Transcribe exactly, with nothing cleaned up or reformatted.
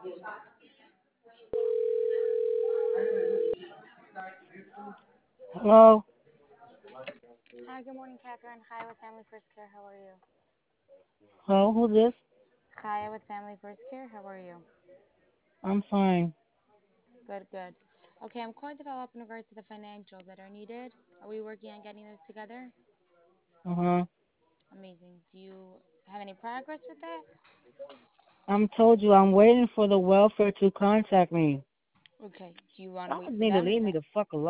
Hello? Hi, good morning, Catherine. Hi, with Family First Care. How are you? Hello, who's this? Hi, with Family First Care. How are you? I'm fine. Good, good. Okay, I'm calling to follow up in regards to the financials that are needed. Are we working on getting those together? Uh-huh. Amazing. Do you have any progress with that? I'm told you I'm waiting for the welfare to contact me. Okay. Do you want to Y'all wait for need to them? leave me the fuck alone.